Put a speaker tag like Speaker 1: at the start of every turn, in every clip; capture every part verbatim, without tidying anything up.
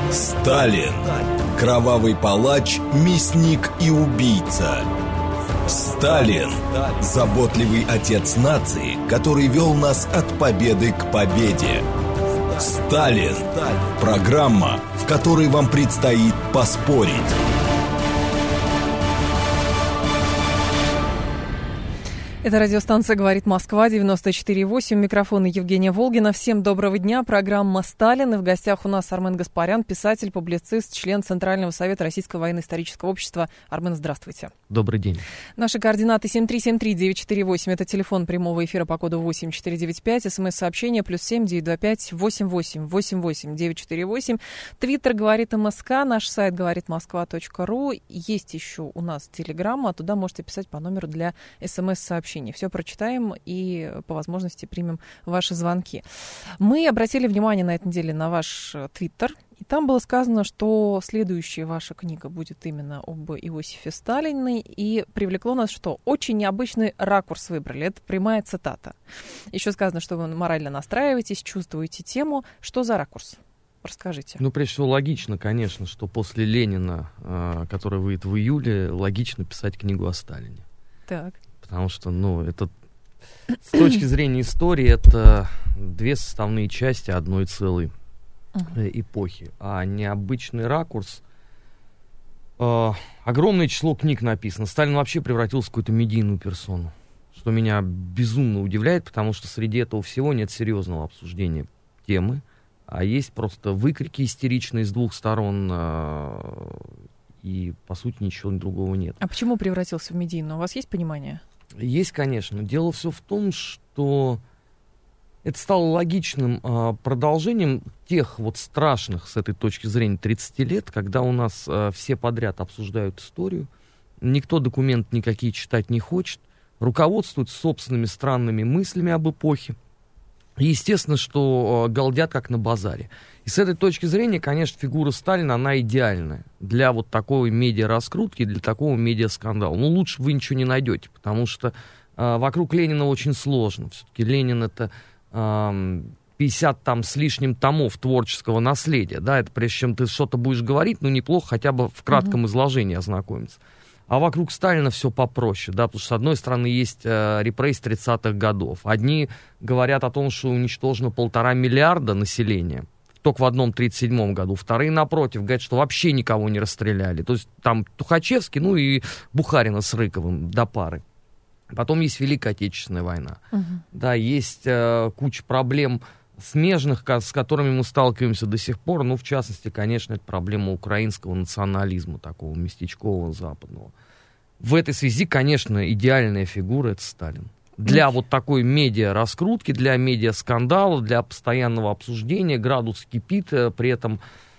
Speaker 1: Сталин. Кровавый палач, мясник и убийца. Сталин. Заботливый отец нации, который вел нас от победы к победе. Сталин. Программа, в которой вам предстоит поспорить.
Speaker 2: Это радиостанция «Говорит Москва», девяносто четыре и восемь. Микрофон Евгения Волгина. Всем доброго дня. Программа «Сталин». И в гостях у нас Армен Гаспарян, писатель, публицист, член Центрального совета Российского военно-исторического общества. Армен, здравствуйте.
Speaker 3: Добрый день.
Speaker 2: Наши координаты семь три семь три девять четыре восемь. Это телефон прямого эфира по коду восемь четыре девять пять. СМС-сообщение плюс семь девять два пять восемь восемь восемь восемь девять четыре восемь. Твиттер «Говорит МСК». Наш сайт говорит москва точка ру. Есть еще у нас телеграмма. Туда можете писать по номеру для СМС-сообщений. Все прочитаем и по возможности примем ваши звонки. Мы обратили внимание на этой неделе на ваш твиттер, и там было сказано, что следующая ваша книга будет именно об Иосифе Сталине, и привлекло нас, что очень необычный ракурс выбрали. Это прямая цитата. Еще сказано, что вы морально настраиваетесь, чувствуете тему. Что за ракурс? Расскажите.
Speaker 3: Ну, прежде всего, логично, конечно, что после Ленина, который выйдет в июле, логично писать книгу о Сталине.
Speaker 2: Так.
Speaker 3: Потому что, ну, это с точки зрения истории это две составные части одной целой uh-huh. эпохи. А необычный ракурс... Э, огромное число книг написано. Сталин вообще превратился в какую-то медийную персону. Что меня безумно удивляет, потому что среди этого всего нет серьезного обсуждения темы. А есть просто выкрики истеричные с двух сторон... Э, и, по сути, ничего другого нет.
Speaker 2: А почему превратился в медийную? У вас есть понимание?
Speaker 3: Есть, конечно. Дело все в том, что это стало логичным э, продолжением тех вот страшных, с этой точки зрения, тридцати лет, когда у нас э, все подряд обсуждают историю, никто документ никакие читать не хочет, руководствуют собственными странными мыслями об эпохе. И естественно, что э, галдят как на базаре. И с этой точки зрения, конечно, фигура Сталина, она идеальная для вот такой медиа-раскрутки, для такого медиа-скандала. Ну, лучше вы ничего не найдете, потому что э, вокруг Ленина очень сложно. Все-таки Ленин — это э, пятьдесят там с лишним томов творческого наследия. Да? Это прежде чем ты что-то будешь говорить, ну, неплохо хотя бы в кратком mm-hmm. изложении ознакомиться. А вокруг Сталина все попроще, да, потому что, с одной стороны, есть э, репрессии тридцатых годов. Одни говорят о том, что уничтожено полтора миллиарда населения, только в одном тридцать седьмом году. Вторые, напротив, говорят, что вообще никого не расстреляли. То есть там Тухачевский, ну и Бухарина с Рыковым до пары. Потом есть Великая Отечественная война. Угу. Да, есть э, куча проблем смежных, с которыми мы сталкиваемся до сих пор. Ну, в частности, конечно, это проблема украинского национализма, такого местечкового, западного. В этой связи, конечно, идеальная фигура — это Сталин. Для mm. вот такой медиа-раскрутки, для медиа-скандала, для постоянного обсуждения, градус кипит, при этом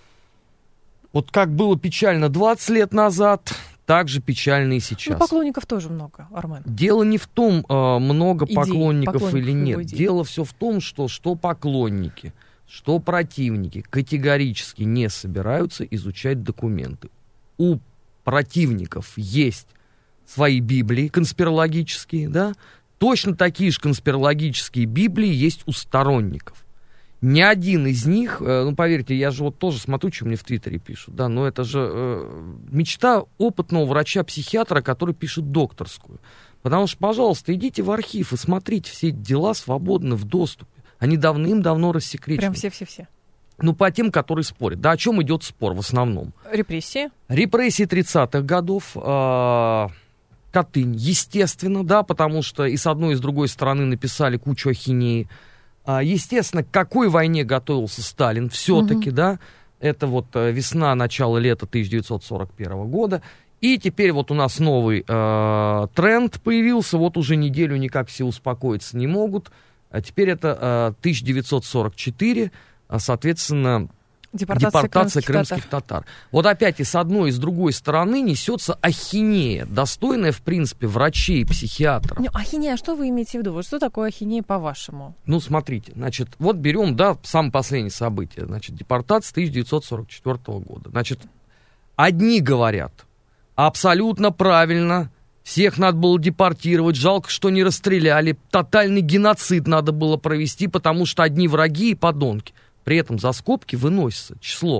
Speaker 3: вот как было печально двадцать лет назад, так же печально и сейчас.
Speaker 2: Ну, поклонников тоже много, Армен.
Speaker 3: Дело не в том, э, много
Speaker 2: Идей,
Speaker 3: поклонников, поклонников или нет.
Speaker 2: Идей.
Speaker 3: Дело все в том, что, что поклонники, что противники категорически не собираются изучать документы. У противников есть свои библии конспирологические, да? Точно такие же конспирологические библии есть у сторонников. Ни один из них, ну, поверьте, я же вот тоже смотрю, что мне в Твиттере пишут, да, но это же э, мечта опытного врача-психиатра, который пишет докторскую. Потому что, пожалуйста, идите в архив и смотрите, все эти дела свободны в доступе. Они давным-давно рассекречены.
Speaker 2: Прям все-все-все.
Speaker 3: Ну, по тем, которые спорят. Да, о чем идет спор в основном?
Speaker 2: Репрессии. Репрессии
Speaker 3: тридцатых годов, э, Катынь, естественно, да, потому что и с одной, и с другой стороны написали кучу ахинеи. Естественно, к какой войне готовился Сталин все-таки, угу. да, это вот весна, начало лета тысяча девятьсот сорок первого года, и теперь вот у нас новый э, тренд появился, вот уже неделю никак все успокоиться не могут, а теперь это э, тысяча девятьсот сорок четыре, соответственно,
Speaker 2: депортация,
Speaker 3: депортация
Speaker 2: крымских,
Speaker 3: крымских татар. татар. Вот опять и с одной, и с другой стороны несется ахинея, достойная, в принципе, врачей, психиатров.
Speaker 2: Ну, ахинея, что вы имеете в виду? Вот что такое ахинея по-вашему?
Speaker 3: Ну, смотрите, значит, вот берем, да, самое последнее событие, значит, депортация тысяча девятьсот сорок четвёртого года. Значит, одни говорят, абсолютно правильно, всех надо было депортировать, жалко, что не расстреляли, тотальный геноцид надо было провести, потому что одни враги и подонки. При этом за скобки выносится число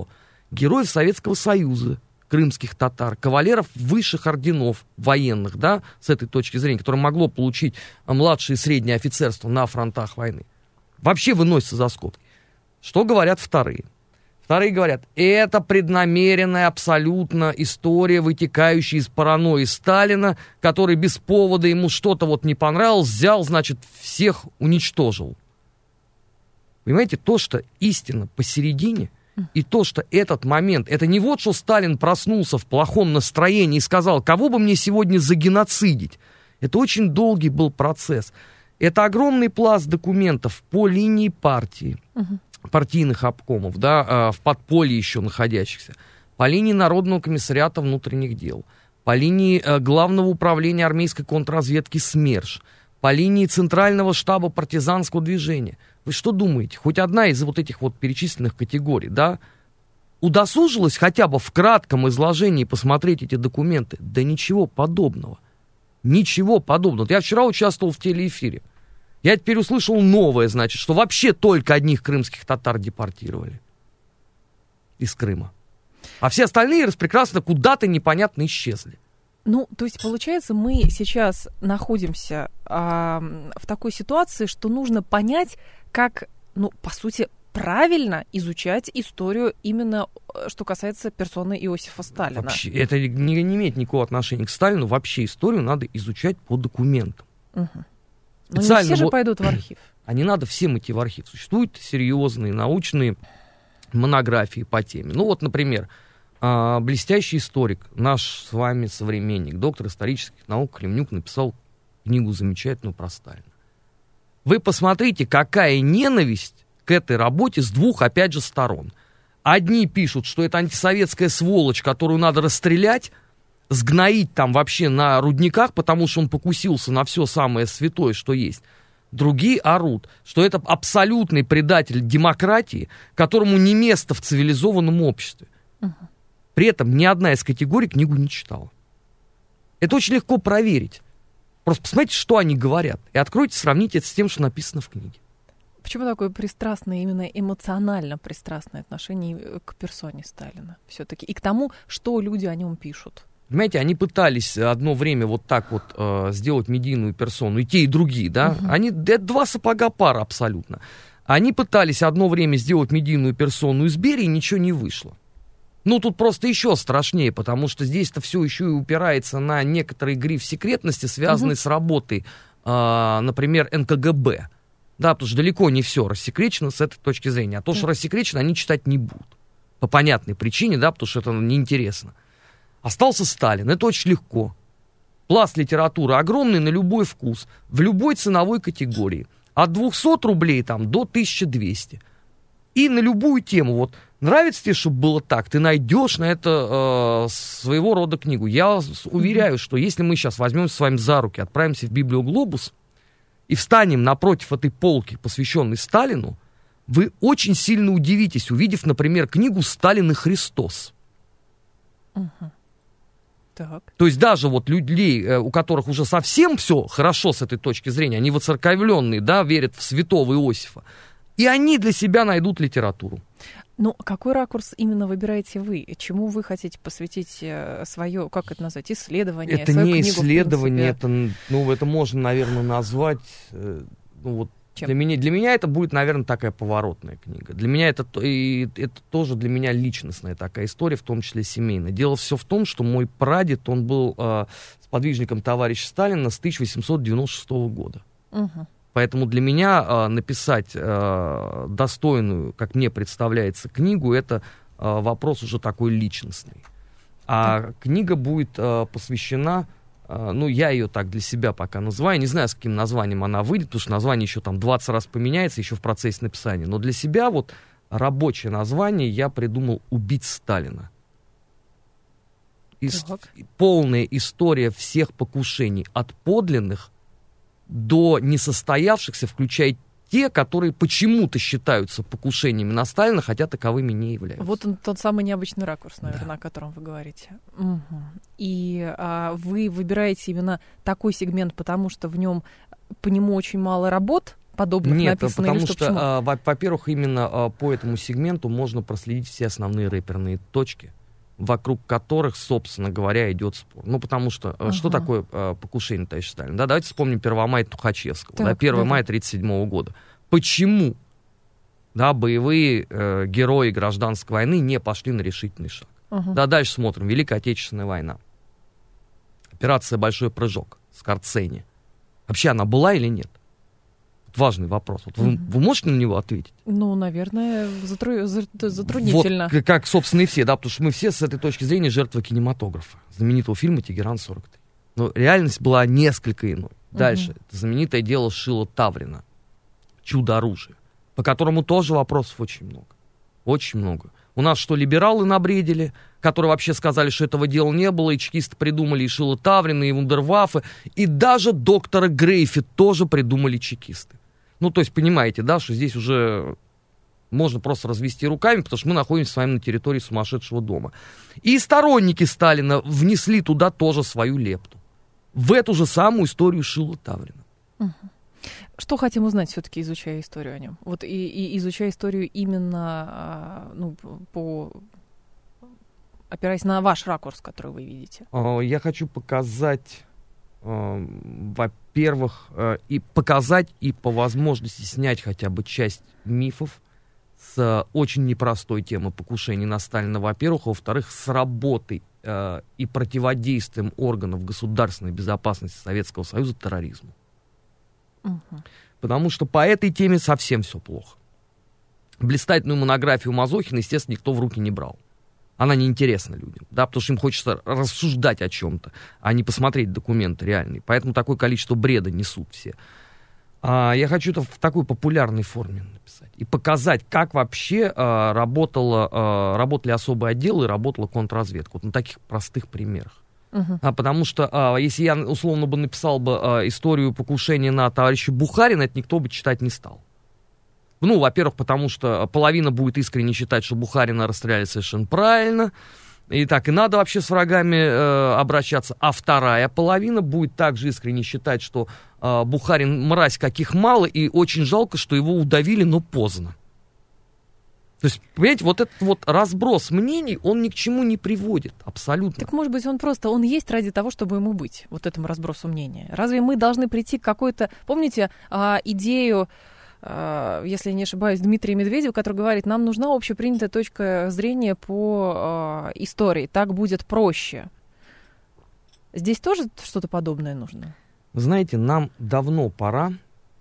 Speaker 3: героев Советского Союза, крымских татар, кавалеров высших орденов военных, да, с этой точки зрения, которое могло получить младшее и среднее офицерство на фронтах войны, вообще выносится за скобки. Что говорят вторые? Вторые говорят, это преднамеренная абсолютно история, вытекающая из паранойи Сталина, который без повода ему что-то вот не понравилось, взял, значит, всех уничтожил. Понимаете, то, что истина посередине, и то, что этот момент, это не вот, что Сталин проснулся в плохом настроении и сказал, кого бы мне сегодня загеноцидить. Это очень долгий был процесс. Это огромный пласт документов по линии партии, угу. партийных обкомов, да, в подполье еще находящихся, по линии Народного комиссариата внутренних дел, по линии Главного управления армейской контрразведки СМЕРШ, по линии Центрального штаба партизанского движения. Вы что думаете, хоть одна из вот этих вот перечисленных категорий, да, удосужилась хотя бы в кратком изложении посмотреть эти документы? Да ничего подобного. Ничего подобного. Я вчера участвовал в телеэфире. Я теперь услышал новое, значит, что вообще только одних крымских татар депортировали из Крыма. А все остальные распрекрасно куда-то непонятно исчезли.
Speaker 2: Ну, то есть, получается, мы сейчас находимся а, в такой ситуации, что нужно понять, как, ну, по сути, правильно изучать историю именно, что касается персоны Иосифа Сталина.
Speaker 3: Вообще, это не, не имеет никакого отношения к Сталину. Вообще историю надо изучать по документам.
Speaker 2: Угу. Но не все же пойдут в архив.
Speaker 3: А не надо всем идти в архив. Существуют серьезные научные монографии по теме. Ну вот, например, блестящий историк, наш с вами современник, доктор исторических наук Климнюк написал книгу замечательную про Сталина. Вы посмотрите, какая ненависть к этой работе с двух, опять же, сторон. Одни пишут, что это антисоветская сволочь, которую надо расстрелять, сгноить там вообще на рудниках, потому что он покусился на все самое святое, что есть. Другие орут, что это абсолютный предатель демократии, которому не место в цивилизованном обществе. Угу. При этом ни одна из категорий книгу не читала. Это очень легко проверить. Просто посмотрите, что они говорят, и откройте, сравните это с тем, что написано в книге.
Speaker 2: Почему такое пристрастное, именно эмоционально пристрастное отношение к персоне Сталина все-таки? И к тому, что люди о нем пишут?
Speaker 3: Понимаете, они пытались одно время вот так вот э, сделать медийную персону, и те, и другие, да? Uh-huh. Они, это два сапога пара абсолютно. Они пытались одно время сделать медийную персону из Берии, и ничего не вышло. Ну, тут просто еще страшнее, потому что здесь-то все еще и упирается на некоторый гриф секретности, связанный uh-huh. с работой, э, например, эн ка гэ бэ. Да, потому что далеко не все рассекречено с этой точки зрения. А то, uh-huh. что рассекречено, они читать не будут. По понятной причине, да, потому что это неинтересно. Остался Сталин, это очень легко. Пласт литературы огромный на любой вкус, в любой ценовой категории. От двухсот рублей там, до тысячи двухсот. И на любую тему. Вот нравится тебе, чтобы было так, ты найдешь на это э, своего рода книгу. Я уверяю, что если мы сейчас возьмемся с вами за руки, отправимся в Библиоглобус и встанем напротив этой полки, посвященной Сталину, вы очень сильно удивитесь, увидев, например, книгу «Сталин и Христос».
Speaker 2: Угу. Так.
Speaker 3: То есть даже вот людей, у которых уже совсем все хорошо с этой точки зрения, они воцерковленные, да, верят в святого Иосифа, и они для себя найдут литературу.
Speaker 2: Ну, какой ракурс именно выбираете вы? Чему вы хотите посвятить свое, как это назвать, исследование?
Speaker 3: Это не книгу, исследование, это, ну, это можно, наверное, назвать, ну, вот, Для меня, для меня это будет, наверное, такая поворотная книга. Для меня это, и, это тоже для меня личностная такая история, в том числе семейная. Дело все в том, что мой прадед, он был э, сподвижником товарища Сталина с тысяча восемьсот девяносто шестого года. Угу. Поэтому для меня э, написать э, достойную, как мне представляется, книгу, это э, вопрос уже такой личностный. А так. Книга будет э, посвящена... Ну, я ее так для себя пока называю. Не знаю, с каким названием она выйдет, потому что название еще там двадцать раз поменяется, еще в процессе написания. Но для себя вот рабочее название я придумал «Убить Сталина». Ис- полная история всех покушений, от подлинных до несостоявшихся, включая те, которые почему-то считаются покушениями на Сталина, хотя таковыми не являются.
Speaker 2: Вот он, тот самый необычный ракурс, наверное, да. о котором вы говорите. Угу. И а, вы выбираете именно такой сегмент, потому что в нем по нему очень мало работ, подобных
Speaker 3: Нет,
Speaker 2: написано?
Speaker 3: потому
Speaker 2: или
Speaker 3: что,
Speaker 2: что,
Speaker 3: а, во- во-первых, именно а, по этому сегменту можно проследить все основные рэперные точки, вокруг которых, собственно говоря, идет спор. Ну, потому что, ага. что такое а, покушение товарища Сталина? Да, давайте вспомним первомай Тухачевского, так, да, первое мая тысяча девятьсот тридцать седьмого года. Почему, да, боевые э, герои гражданской войны не пошли на решительный шаг? Ага. Да, дальше смотрим. Великая Отечественная война. Операция «Большой прыжок» Скорцени. Вообще она была или нет? Важный вопрос. Вот вы, вы можете на него ответить?
Speaker 2: Ну, наверное, затру... затруднительно.
Speaker 3: Вот как, собственно, и все, да, потому что мы все с этой точки зрения жертвы кинематографа. Знаменитого фильма «Тегеран сорок три». Но реальность была несколько иной. Дальше. Угу. Это знаменитое дело Шила Таврина. Чудо-оружие. По которому тоже вопросов очень много. Очень много. У нас что, либералы набредили, которые вообще сказали, что этого дела не было, и чекисты придумали и Шила Таврина, и вундерваффе, и даже доктора Грейфи тоже придумали чекисты. Ну, то есть, понимаете, да, что здесь уже можно просто развести руками, потому что мы находимся с вами на территории сумасшедшего дома. И сторонники Сталина внесли туда тоже свою лепту. В эту же самую историю Шила Таврина.
Speaker 2: Угу. Что хотим узнать, все-таки изучая историю о нем? Вот и, и изучая историю именно, ну, по... опираясь на ваш ракурс, который вы видите.
Speaker 3: Я хочу показать... Во-первых, и показать, и по возможности снять хотя бы часть мифов с очень непростой темы покушений на Сталина, во-первых, а во-вторых, с работой э, и противодействием органов государственной безопасности Советского Союза терроризму. Угу. Потому что по этой теме совсем все плохо. Блистательную монографию Мазохина, естественно, никто в руки не брал. Она неинтересна людям, да, потому что им хочется рассуждать о чем-то, а не посмотреть документы реальные. Поэтому такое количество бреда несут все. А, я хочу это в такой популярной форме написать. И показать, как вообще а, работала, а, работали особые отделы и работала контрразведка. Вот на таких простых примерах. Uh-huh. А, потому что а, если я условно бы написал бы а, историю покушения на товарища Бухарина, это никто бы читать не стал. Ну, во-первых, потому что половина будет искренне считать, что Бухарина расстреляли совершенно правильно, и так и надо вообще с врагами э, обращаться. А вторая половина будет также искренне считать, что э, Бухарин мразь каких мало, и очень жалко, что его удавили, но поздно. То есть, понимаете, вот этот вот разброс мнений, он ни к чему не приводит, абсолютно.
Speaker 2: Так, может быть, он просто, он есть ради того, чтобы ему быть, вот этому разбросу мнения. Разве мы должны прийти к какой-то, помните, э, идею, если не ошибаюсь, Дмитрия Медведева, который говорит, нам нужна общепринятая точка зрения по э, истории, так будет проще. Здесь тоже что-то подобное нужно?
Speaker 3: Знаете, нам давно пора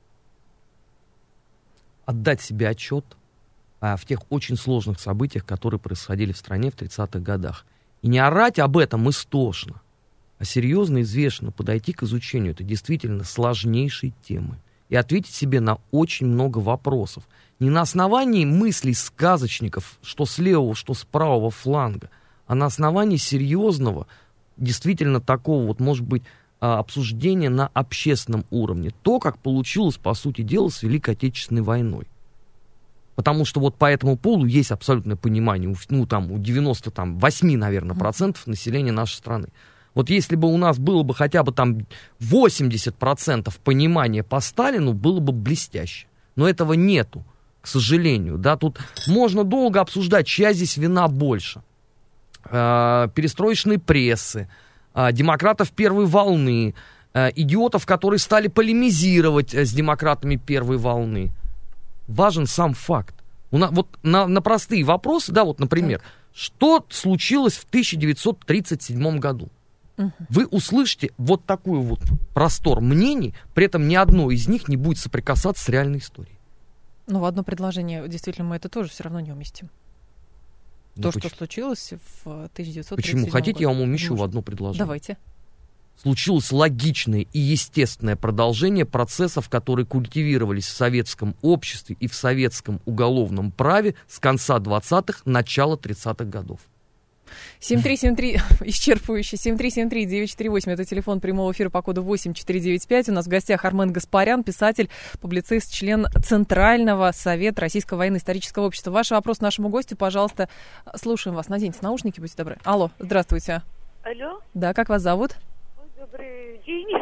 Speaker 3: отдать себе отчет а, в тех очень сложных событиях, которые происходили в стране в тридцатых годах. И не орать об этом истошно, а серьезно и взвешенно подойти к изучению этой действительно сложнейшей темы. И ответить себе на очень много вопросов. Не на основании мыслей сказочников, что с левого, что с правого фланга, а на основании серьезного, действительно такого вот, может быть, обсуждения на общественном уровне. То, как получилось, по сути дела, с Великой Отечественной войной. Потому что вот по этому поводу есть абсолютное понимание, ну, там, у девяноста восемь, наверное, процентов населения нашей страны. Вот если бы у нас было бы хотя бы там восемьдесят процентов понимания по Сталину, было бы блестяще. Но этого нету, к сожалению. Да? Тут можно долго обсуждать, чья здесь вина больше. Э, перестроечной прессы, э, демократов первой волны, э, идиотов, которые стали полемизировать с демократами первой волны. Важен сам факт. У нас, вот на, на простые вопросы, да, вот, например, так. Что случилось в тысяча девятьсот тридцать седьмом году? Вы услышите вот такой вот простор мнений, при этом ни одно из них не будет соприкасаться с реальной историей.
Speaker 2: Но в одно предложение действительно мы это тоже все равно не уместим.
Speaker 3: Ну,
Speaker 2: То,
Speaker 3: почему?
Speaker 2: что случилось в тысяча девятьсот тридцать седьмом
Speaker 3: Почему?
Speaker 2: году.
Speaker 3: Хотите, я вам умещу в одно предложение?
Speaker 2: Давайте.
Speaker 3: Случилось логичное и естественное продолжение процессов, которые культивировались в советском обществе и в советском уголовном праве с конца двадцатых, начала тридцатых годов.
Speaker 2: семь три семь три, исчерпывающий, семь три семь три девять четыре восемь, это телефон прямого эфира по коду восемь четыре девять пять. У нас в гостях Армен Гаспарян, писатель, публицист, член Центрального совета Российского военно-исторического общества. Ваш вопрос нашему гостю, пожалуйста, слушаем вас. Наденьте наушники, будьте добры. Алло, здравствуйте.
Speaker 4: Алло.
Speaker 2: Да, как вас зовут?
Speaker 4: Добрый день и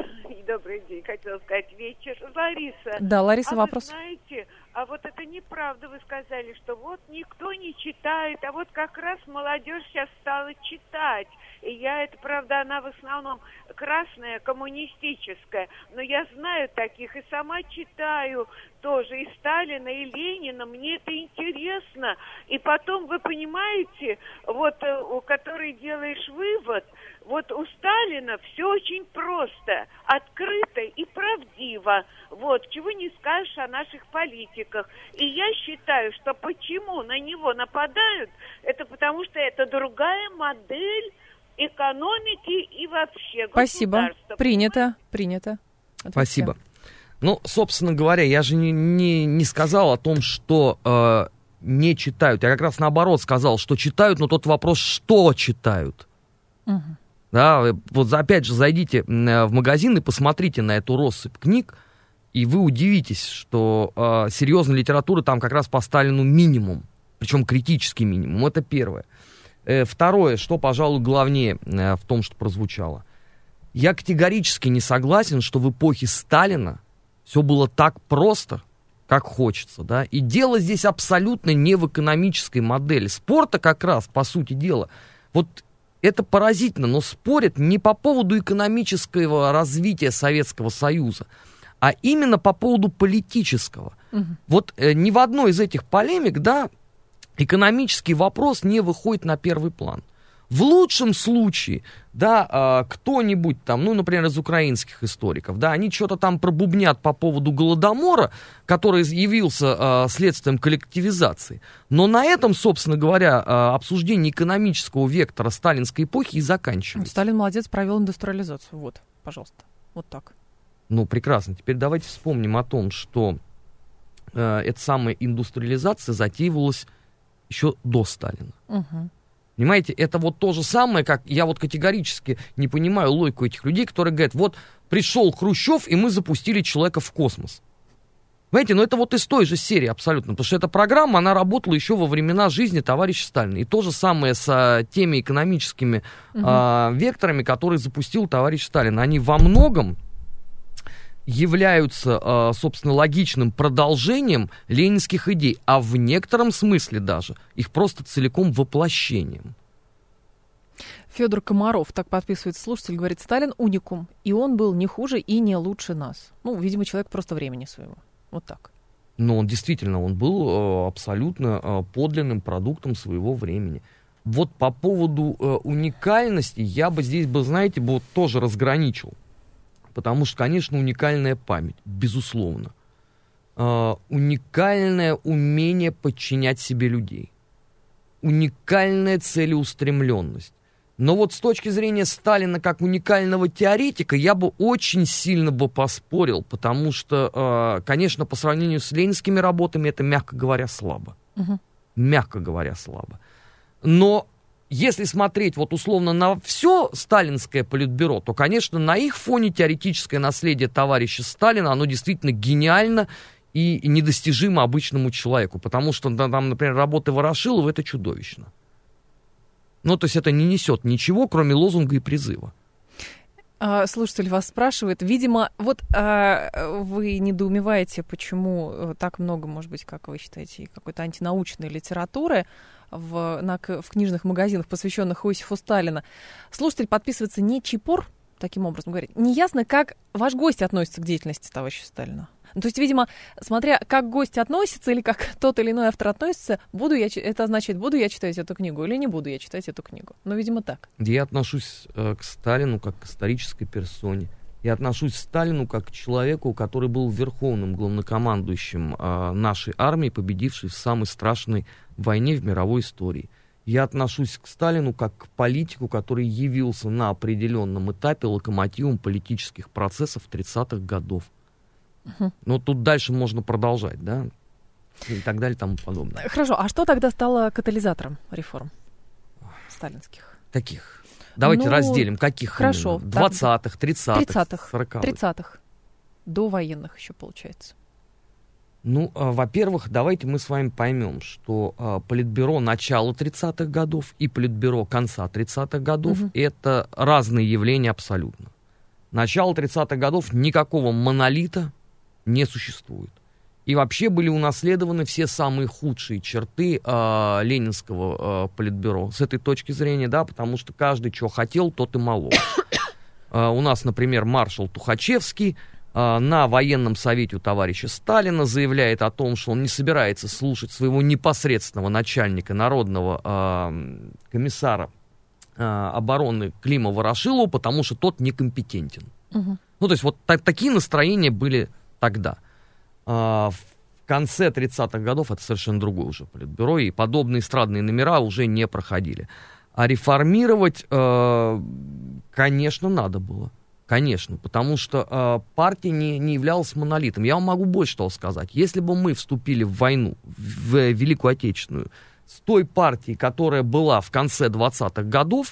Speaker 4: добрый день, хотела сказать вечер. Лариса.
Speaker 2: Да, Лариса,
Speaker 4: а
Speaker 2: вопрос.
Speaker 4: Вы знаете, а вот это неправда, вы сказали, что вот никто не читает, а вот как раз молодежь сейчас стала читать. И я, это правда, она в основном красная, коммунистическая, но я знаю таких и сама читаю тоже и Сталина, и Ленина, мне это интересно. И потом, вы понимаете, вот у которой делаешь вывод, вот у Сталина все очень просто, открыто и правдиво. Вот, чего не скажешь о наших политиках. И я считаю, что почему на него нападают, это потому что это другая модель экономики и вообще
Speaker 2: Спасибо. Принято, принято. Отвечаю.
Speaker 3: Спасибо. Ну, собственно говоря, я же не, не, не сказал о том, что э, не читают. Я как раз наоборот сказал, что читают, но тот вопрос, что читают.
Speaker 2: Угу.
Speaker 3: Да, вот опять же, зайдите в магазин и посмотрите на эту россыпь книг, и вы удивитесь, что э, серьезной литературы там как раз по Сталину минимум, причем критический минимум. Это первое. Э, второе, что, пожалуй, главнее э, в том, что прозвучало. Я категорически не согласен, что в эпохе Сталина все было так просто, как хочется, да. И дело здесь абсолютно не в экономической модели. Спорта как раз, по сути дела, вот это поразительно, но спорят не по поводу экономического развития Советского Союза, а именно по поводу политического. Угу. Вот э, ни в одной из этих полемик, да, экономический вопрос не выходит на первый план. В лучшем случае, да, кто-нибудь там, ну, например, из украинских историков, да, они что-то там пробубнят по поводу Голодомора, который явился следствием коллективизации. Но на этом, собственно говоря, обсуждение экономического вектора сталинской эпохи и заканчивается.
Speaker 2: Сталин молодец, провел индустриализацию. Вот, пожалуйста, вот так.
Speaker 3: Ну, прекрасно. Теперь давайте вспомним о том, что э, эта самая индустриализация затеивалась еще до Сталина.
Speaker 2: Угу.
Speaker 3: Понимаете, это вот то же самое, как я вот категорически не понимаю логику этих людей, которые говорят, вот пришел Хрущев, и мы запустили человека в космос. Понимаете, ну это вот из той же серии абсолютно, потому что эта программа, она работала еще во времена жизни товарища Сталина. И то же самое с а, теми экономическими угу. а, векторами, которые запустил товарищ Сталин. Они во многом являются, собственно, логичным продолжением ленинских идей, а в некотором смысле даже их просто целиком воплощением.
Speaker 2: Федор Комаров, так подписывается слушатель, говорит, Сталин уникум, и он был не хуже и не лучше нас. Ну, видимо, человек просто времени своего. Вот так.
Speaker 3: Но он действительно, он был абсолютно подлинным продуктом своего времени. Вот по поводу уникальности я бы здесь, бы, знаете, бы вот тоже разграничил. Потому что, конечно, уникальная память, безусловно. Э, уникальное умение подчинять себе людей. Уникальная целеустремленность. Но вот с точки зрения Сталина как уникального теоретика я бы очень сильно бы поспорил, потому что, э, конечно, по сравнению с ленинскими работами это, мягко говоря, слабо. Угу. Мягко говоря, слабо. Но если смотреть вот условно на все сталинское политбюро, то, конечно, на их фоне теоретическое наследие товарища Сталина, оно действительно гениально и недостижимо обычному человеку, потому что там, например, работы Ворошилова — это чудовищно. Ну, то есть это не несет ничего, кроме лозунга и призыва.
Speaker 2: Слушатель вас спрашивает, видимо, вот а, вы недоумеваете, почему так много, может быть, как вы считаете, какой-то антинаучной литературы в, на, в книжных магазинах, посвященных Иосифу Сталину. Слушатель подписывается не Чипор, таким образом говорит, неясно, как ваш гость относится к деятельности товарища Сталина. Ну, то есть, видимо, смотря как гость относится или как тот или иной автор относится, буду я, это означает, буду я читать эту книгу или не буду я читать эту книгу. Ну, видимо, так.
Speaker 3: Я отношусь э, к Сталину как к исторической персоне. Я отношусь к Сталину как к человеку, который был верховным главнокомандующим э, нашей армии, победившей в самой страшной войне в мировой истории. Я отношусь к Сталину как к политику, который явился на определенном этапе локомотивом политических процессов тридцатых годов. Uh-huh. Ну, тут дальше можно продолжать, да, и так далее, и тому подобное.
Speaker 2: Хорошо, а что тогда стало катализатором реформ сталинских?
Speaker 3: Каких? Давайте ну, разделим. Каких?
Speaker 2: Хорошо.
Speaker 3: двадцатых, тридцатых,
Speaker 2: тридцатых,
Speaker 3: сороковых.
Speaker 2: тридцатых. До военных еще, получается.
Speaker 3: Ну, а, во-первых, давайте мы с вами поймем, что а, политбюро начала тридцатых годов и политбюро конца тридцатых годов uh-huh. это разные явления абсолютно. Начало тридцатых годов никакого монолита не существует. И вообще были унаследованы все самые худшие черты э, ленинского э, политбюро с этой точки зрения, да, потому что каждый, что хотел, тот и молол. э, у нас, например, маршал Тухачевский э, на военном совете у товарища Сталина заявляет о том, что он не собирается слушать своего непосредственного начальника, народного э, комиссара э, обороны Клима Ворошилова, потому что тот некомпетентен. Угу. Ну, то есть вот так, такие настроения были тогда. В конце тридцатых годов это совершенно другое уже политбюро, и подобные эстрадные номера уже не проходили. А реформировать, конечно, надо было. Конечно, потому что партия не, не являлась монолитом. Я вам могу больше того сказать. Если бы мы вступили в войну, в Великую Отечественную, с той партией, которая была в конце двадцатых годов,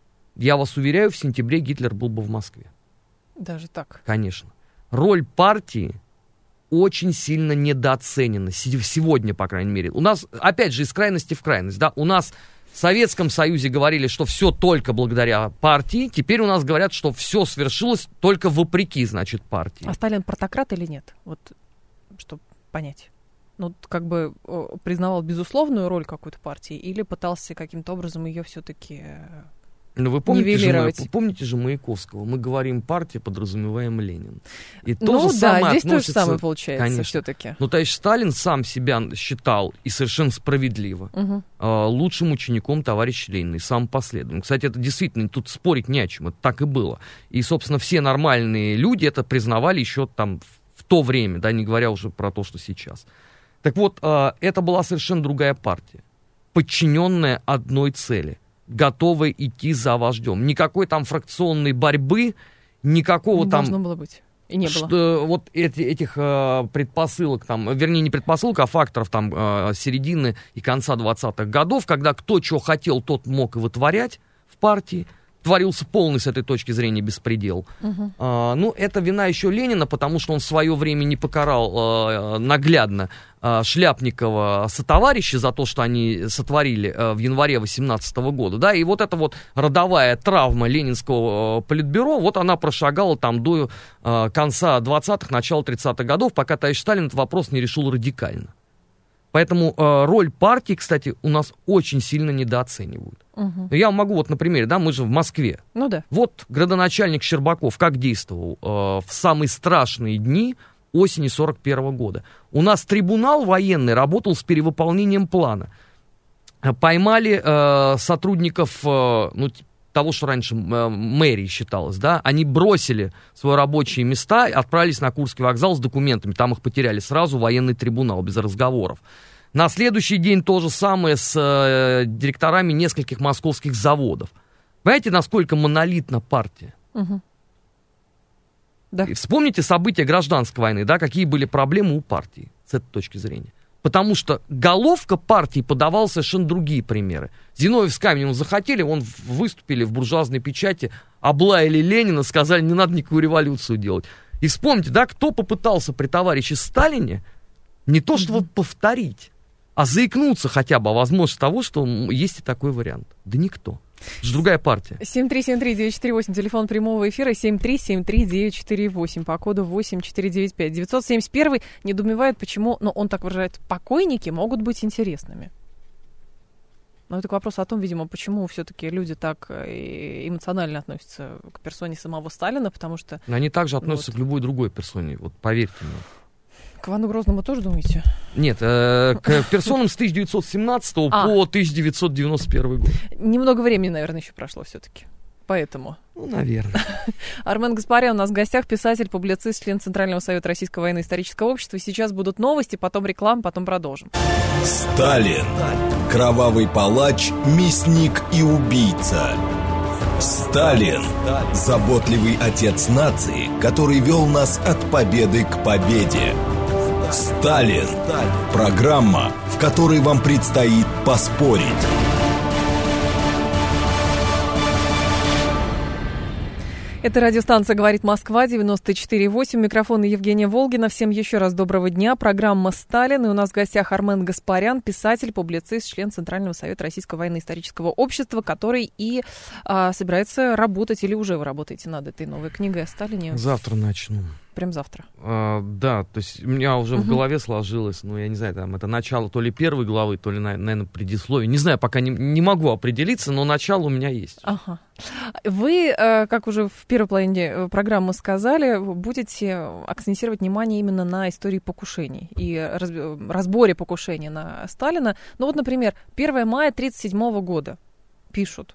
Speaker 3: я вас уверяю, в сентябре Гитлер был бы в Москве.
Speaker 2: Даже так?
Speaker 3: Конечно. Роль партии очень сильно недооценена. Сегодня, по крайней мере. У нас, опять же, из крайности в крайность. Да? У нас в Советском Союзе говорили, что все только благодаря партии. Теперь у нас говорят, что все свершилось только вопреки, значит, партии.
Speaker 2: А Сталин партократ или нет? Вот, чтобы понять. Ну, как бы признавал безусловную роль какой-то партии или пытался каким-то образом ее все-таки...
Speaker 3: Ну, вы помните же, помните же Маяковского? Мы говорим партия, подразумеваем Ленин. И то
Speaker 2: ну
Speaker 3: же
Speaker 2: да,
Speaker 3: самое
Speaker 2: здесь
Speaker 3: относится...
Speaker 2: то же самое получается,
Speaker 3: конечно.
Speaker 2: все-таки.
Speaker 3: Ну, товарищ Сталин сам себя считал, и совершенно справедливо, угу. лучшим учеником товарища Ленина, и самым последовательным. Кстати, это действительно, тут спорить не о чем, это так и было. И, собственно, все нормальные люди это признавали еще там в то время, да, не говоря уже про то, что сейчас. Так вот, это была совершенно другая партия, подчиненная одной цели, готовы идти за вождем. Никакой там фракционной борьбы, никакого
Speaker 2: не
Speaker 3: там...
Speaker 2: должно было быть. И не
Speaker 3: что,
Speaker 2: было.
Speaker 3: Вот эти, этих э, предпосылок, там, вернее, не предпосылок, а факторов там, э, середины и конца двадцатых годов, когда кто что хотел, тот мог и вытворять в партии. Творился полный с этой точки зрения беспредел. Uh-huh. А, ну, это вина еще Ленина, потому что он в свое время не покарал а, наглядно а, Шляпникова сотоварища за то, что они сотворили а, в январе восемнадцатого года. Да? И вот эта вот родовая травма ленинского а, политбюро, вот она прошагала там до а, конца двадцатых, начала тридцатых годов, пока товарищ Сталин этот вопрос не решил радикально. Поэтому э, роль партии, кстати, у нас очень сильно недооценивают. Угу. Я могу вот на примере, да, мы же в Москве.
Speaker 2: Ну да.
Speaker 3: Вот градоначальник Щербаков как действовал э, в самые страшные дни осени сорок первого года. У нас трибунал военный работал с перевыполнением плана. Поймали э, сотрудников, э, ну, того, что раньше э, мэрии считалось, да, они бросили свои рабочие места, отправились на Курский вокзал с документами, там их потеряли сразу, военный трибунал, без разговоров. На следующий день то же самое с э, директорами нескольких московских заводов. Понимаете, насколько монолитна партия?
Speaker 2: Угу. Да.
Speaker 3: И вспомните события гражданской войны, да, какие были проблемы у партии с этой точки зрения. Потому что головка партии подавала совершенно другие примеры. Зиновьев с Каменевым захотели, он выступили в буржуазной печати, облаяли Ленина, сказали, не надо никакую революцию делать. И вспомните, да, кто попытался при товарище Сталине не то что вот повторить, а заикнуться хотя бы о возможности того, что есть и такой вариант. Да никто. Это же другая партия.
Speaker 2: семь три семь три девять четыре восемь, телефон прямого эфира, семь три семь три девять четыре восемь, по коду восемь четыре девять пять. девятьсот семьдесят один недоумевает, почему, но он так выражает, покойники могут быть интересными. Но это к вопросу о том, видимо, почему все-таки люди так эмоционально относятся к персоне самого Сталина, потому что...
Speaker 3: Но они также относятся вот к любой другой персоне, вот поверьте мне.
Speaker 2: К Ивану Грозному тоже думаете?
Speaker 3: Нет, э, к персонам с тысяча девятьсот семнадцатого а. по тысяча девятьсот девяносто первый год.
Speaker 2: Немного времени, наверное, еще прошло все-таки. Поэтому.
Speaker 3: Ну, наверное.
Speaker 2: Армен Гаспарян у нас в гостях, писатель, публицист, член Центрального совета Российского военно-исторического общества. Сейчас будут новости, потом реклама, потом продолжим.
Speaker 1: Сталин. Кровавый палач, мясник и убийца. Сталин. Заботливый отец нации, который вел нас от победы к победе. Сталин. Программа, в которой вам предстоит поспорить.
Speaker 2: Это радиостанция «Говорит Москва», девяносто четыре восемь. Микрофон Евгения Волгина. Всем еще раз доброго дня. Программа «Сталин». И у нас в гостях Армен Гаспарян, писатель, публицист, член Центрального совета Российского военно-исторического общества, который и а, собирается работать, или уже вы работаете над этой новой книгой о Сталине.
Speaker 3: Завтра начну.
Speaker 2: Прям завтра?
Speaker 3: А, да, то есть у меня уже uh-huh. в голове сложилось, ну, я не знаю, там, это начало то ли первой главы, то ли, наверное, предисловие. Не знаю, пока не, не могу определиться, но начало у меня есть.
Speaker 2: Ага. Вы, как уже в первой половине программы сказали, будете акцентировать внимание именно на истории покушений и разборе покушений на Сталина. Ну вот, например, первое мая тысяча девятьсот тридцать седьмого года пишут.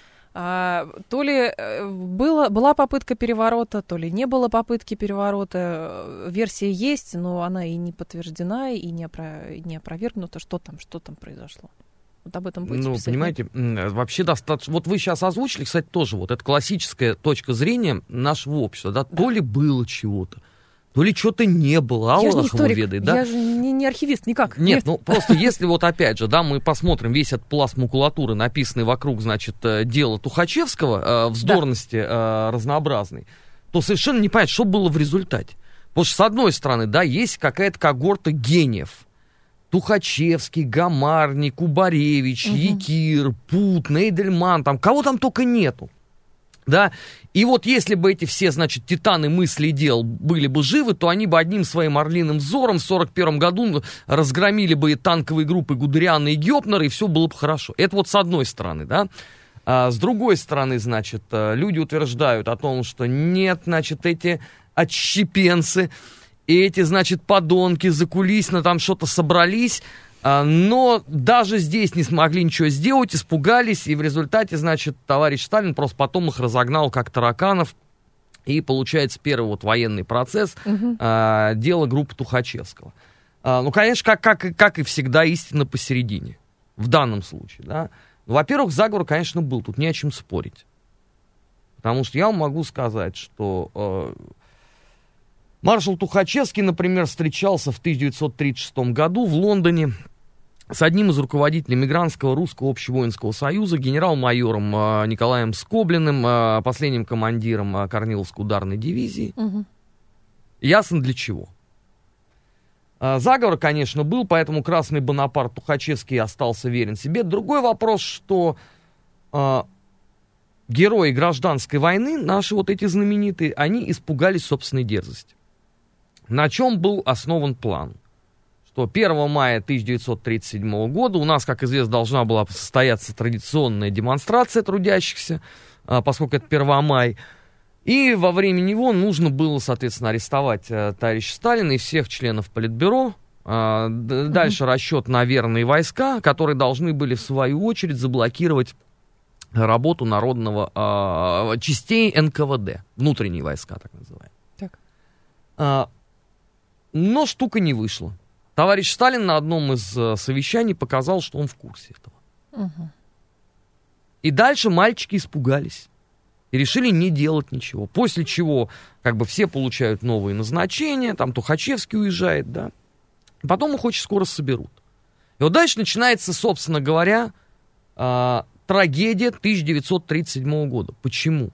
Speaker 2: А, то ли было, была попытка переворота, то ли не было попытки переворота. Версия есть, но она и не подтверждена, и не, опро- не опровергнута. Что там, что там произошло? Вот об этом будете
Speaker 3: ну,
Speaker 2: писать?
Speaker 3: Понимаете, нет? Вообще достаточно... Вот вы сейчас озвучили, кстати, тоже вот это классическая точка зрения нашего общества. Да? Да. То ли было чего-то, то ли что-то не было.
Speaker 2: Я же не историк,
Speaker 3: ведает, да?
Speaker 2: я же не, не архивист, никак.
Speaker 3: Нет, Нет, ну просто если вот опять же, да, мы посмотрим весь этот пласт макулатуры, написанный вокруг, значит, дела Тухачевского, вздорности да. разнообразной, то совершенно не понятно, что было в результате. Потому что, с одной стороны, да, есть какая-то когорта гениев. Тухачевский, Гамарник, Кубаревич, угу. Якир, Пут, Нейдельман, там, кого там только нету. Да, и вот если бы эти все, значит, титаны мыслей и дел были бы живы, то они бы одним своим орлиным взором в сорок первом году разгромили бы и танковые группы Гудериана и Гёпнера, и все было бы хорошо. Это вот с одной стороны, да. А с другой стороны, значит, люди утверждают о том, что нет, значит, эти отщепенцы, эти, значит, подонки закулисно там что-то собрались, но даже здесь не смогли ничего сделать, испугались, и в результате, значит, товарищ Сталин просто потом их разогнал как тараканов, и получается первый вот военный процесс, угу. а, дело группы Тухачевского. А, ну, конечно, как, как, как и всегда, истина посередине, в данном случае, да. Ну, во-первых, заговор, конечно, был, тут не о чем спорить, потому что я вам могу сказать, что... Э, маршал Тухачевский, например, встречался в тысяча девятьсот тридцать шестом году в Лондоне с одним из руководителей Мигрантского русского общевоинского союза, генерал-майором э, Николаем Скоблиным, э, последним командиром э, Корниловской ударной дивизии. Угу. Ясно для чего. Э, заговор, конечно, был, поэтому красный Бонапарт Тухачевский остался верен себе. Другой вопрос, что э, герои гражданской войны, наши вот эти знаменитые, они испугались собственной дерзости. На чем был основан план? Что первого мая тысяча девятьсот тридцать седьмого года у нас, как известно, должна была состояться традиционная демонстрация трудящихся, поскольку это первое мая. И во время него нужно было, соответственно, арестовать товарища Сталина и всех членов Политбюро. Дальше mm-hmm. расчет на верные войска, которые должны были, в свою очередь, заблокировать работу народного частей эн ка вэ дэ, внутренние войска, так называемые. Так. Но штука не вышла. Товарищ Сталин на одном из uh, совещаний показал, что он в курсе этого. Угу. И дальше мальчики испугались. И решили не делать ничего. После чего, как бы, все получают новые назначения, там Тухачевский уезжает, да. Потом их очень скоро соберут. И вот дальше начинается, собственно говоря, uh, трагедия тысяча девятьсот тридцать седьмого года. Почему?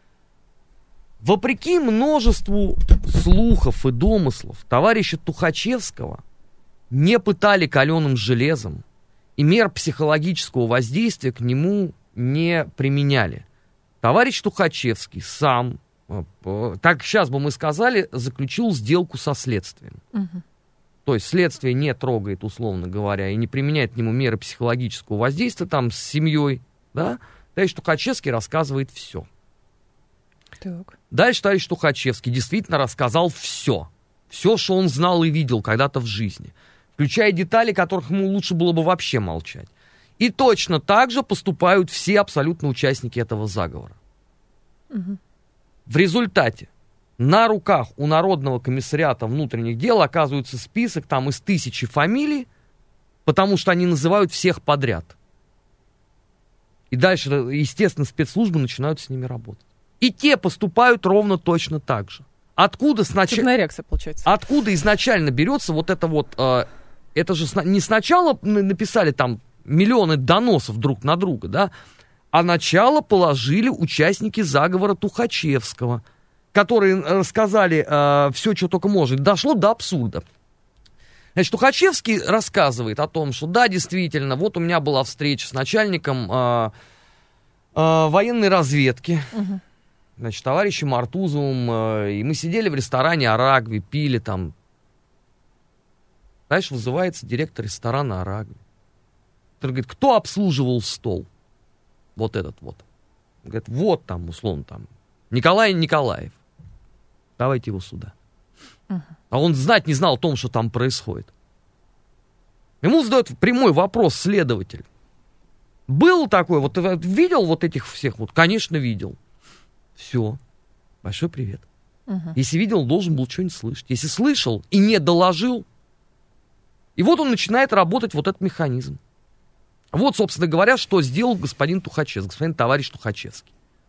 Speaker 3: Вопреки множеству слухов и домыслов, товарища Тухачевского не пытали каленым железом, и мер психологического воздействия к нему не применяли. Товарищ Тухачевский сам, так сейчас бы мы сказали, заключил сделку со следствием. Угу. То есть следствие не трогает, условно говоря, и не применяет к нему меры психологического воздействия там с семьей, да? Товарищ Тухачевский рассказывает все. Так. Дальше товарищ Тухачевский действительно рассказал все. Все, что он знал и видел когда-то в жизни. Включая детали, которых ему лучше было бы вообще молчать. И точно так же поступают все абсолютно участники этого заговора. Угу. В результате на руках у Народного комиссариата внутренних дел оказывается список там из тысячи фамилий, потому что они называют всех подряд. И дальше, естественно, спецслужбы начинают с ними работать. И те поступают ровно точно так же. Откуда сначала... реакция получается. Откуда изначально берется вот это вот... Э, это же сна... не сначала написали там миллионы доносов друг на друга, да? А начало положили участники заговора Тухачевского, которые рассказали э, все, что только может. Дошло до абсурда. Значит, Тухачевский рассказывает о том, что да, действительно, вот у меня была встреча с начальником э, э, военной разведки, угу. значит, товарищем Артузовым, э, и мы сидели в ресторане «Арагви», пили там. Знаешь, вызывается директор ресторана «Арагви». Он говорит, кто обслуживал стол? Вот этот вот. Он говорит, вот там, условно, там, Николай Николаев. Давайте его сюда. Uh-huh. А он знать не знал о том, что там происходит. Ему задают прямой вопрос следователь. Был такой, вот видел вот этих всех? Вот, конечно, видел. Все. Большой привет. Uh-huh. Если видел, должен был что-нибудь слышать. Если слышал и не доложил, и вот он начинает работать вот этот механизм. Вот, собственно говоря, что сделал господин Тухачевский, господин товарищ Тухачевский.